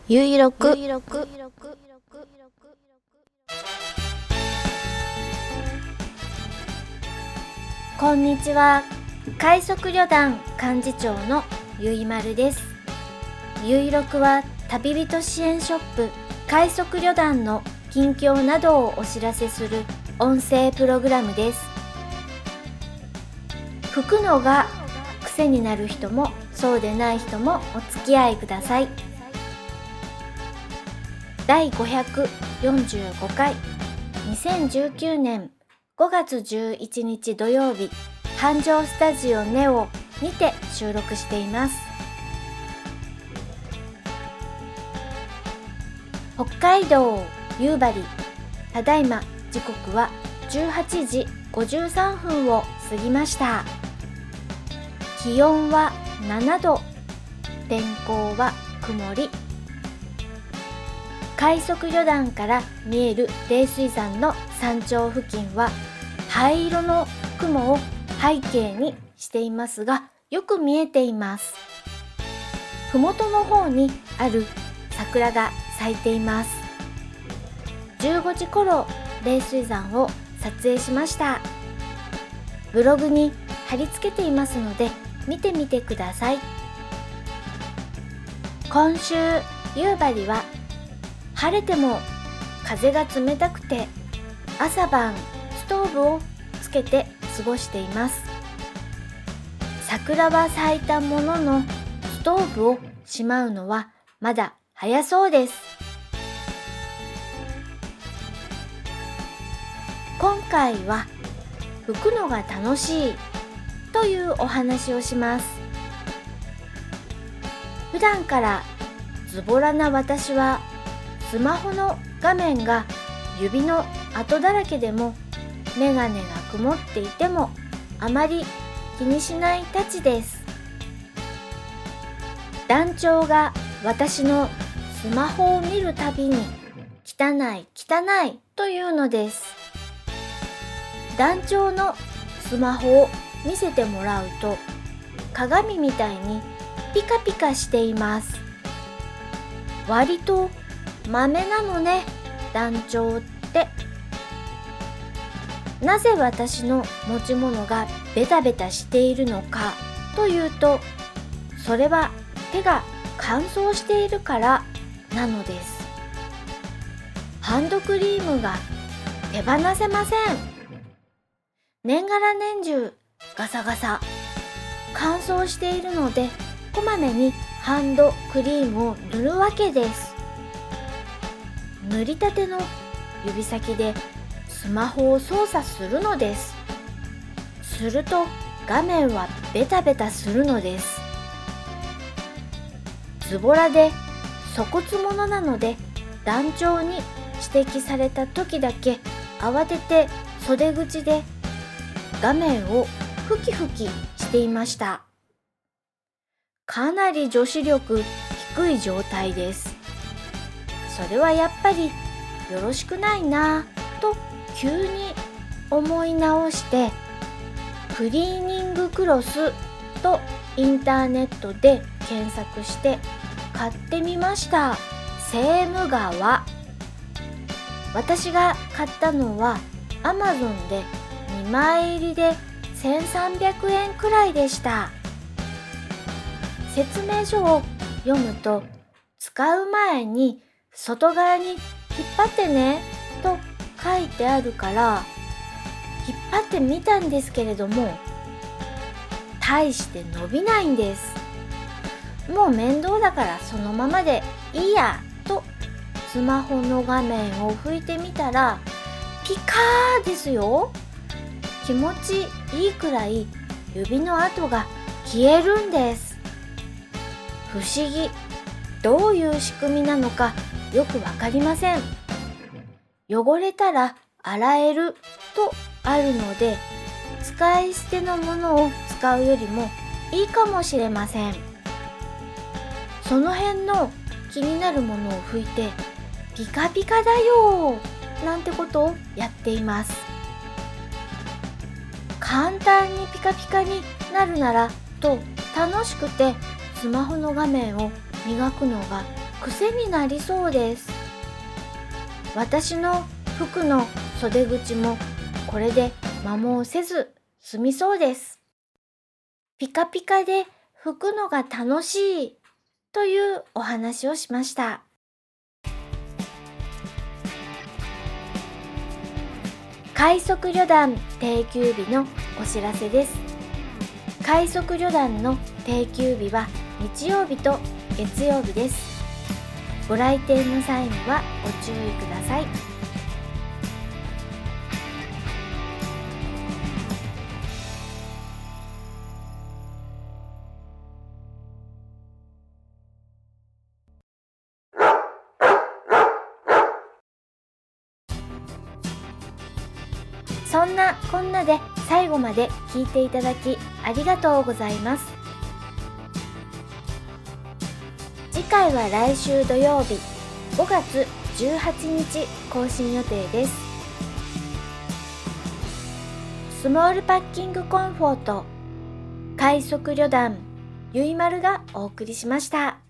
ゆいろくこんにちは。快速旅団幹事長のゆいまるです。ゆいろくは旅人支援ショップ快速旅団の近況などをお知らせする音声プログラムです。吹くのが癖になる人もそうでない人もお付き合いください。第545回2019年5月11日土曜日、繁盛スタジオネオにて収録しています。北海道夕張、ただいま時刻は18時53分を過ぎました。気温は7度、天候は曇り。快速旅団から見える冷水山の山頂付近は灰色の雲を背景にしていますが、よく見えています。ふもとの方にある桜が咲いています。15時頃冷水山を撮影しました。ブログに貼り付けていますので見てみてください。今週夕張は晴れても風が冷たくて朝晩ストーブをつけて過ごしています。桜は咲いたもののストーブをしまうのはまだ早そうです。今回は吹くのが楽しいというお話をします。普段からズボラな私はスマホの画面が指の跡だらけでもメガネが曇っていてもあまり気にしないたちです。団長が私のスマホを見るたびに汚い汚いというのです。団長のスマホを見せてもらうと鏡みたいにピカピカしています。割とマメなのね、団長って。なぜ私の持ち物がベタベタしているのかというと、それは手が乾燥しているからなのです。ハンドクリームが手放せません。年がら年中ガサガサ乾燥しているので、こまめにハンドクリームを塗るわけです。塗りたての指先でスマホを操作するのです。すると画面はベタベタするのです。ズボラで粗骨者なので、団長に指摘された時だけ慌てて袖口で画面をふきふきしていました。かなり女子力低い状態です。それはやっぱりよろしくないなぁと急に思い直して、クリーニングクロスとインターネットで検索して買ってみました。セーム川。私が買ったのは Amazon で2枚入りで1300円くらいでした。説明書を読むと、使う前に外側に引っ張ってねと書いてあるから引っ張ってみたんですけれども、大して伸びないんです。もう面倒だからそのままでいいやとスマホの画面を拭いてみたらピカーですよ。気持ちいいくらい指の跡が消えるんです。不思議。どういう仕組みなのかよくわかりません。汚れたら洗えるとあるので、使い捨てのものを使うよりもいいかもしれません。その辺の気になるものを拭いてピカピカだよなんてことをやっています。簡単にピカピカになるならと楽しくてスマホの画面を磨くのが癖になりそうです。私の服の袖口もこれで摩耗せず済みそうです。ピカピカで拭くのが楽しいというお話をしました。快速旅団定休日のお知らせです。快速旅団の定休日は日曜日と月曜日です。ご来店の際にはご注意ください。そんなこんなで最後まで聞いていただきありがとうございます。次回は来週土曜日5月18日更新予定です。スモールパッキングコンフォート快速旅団ゆいまるがお送りしました。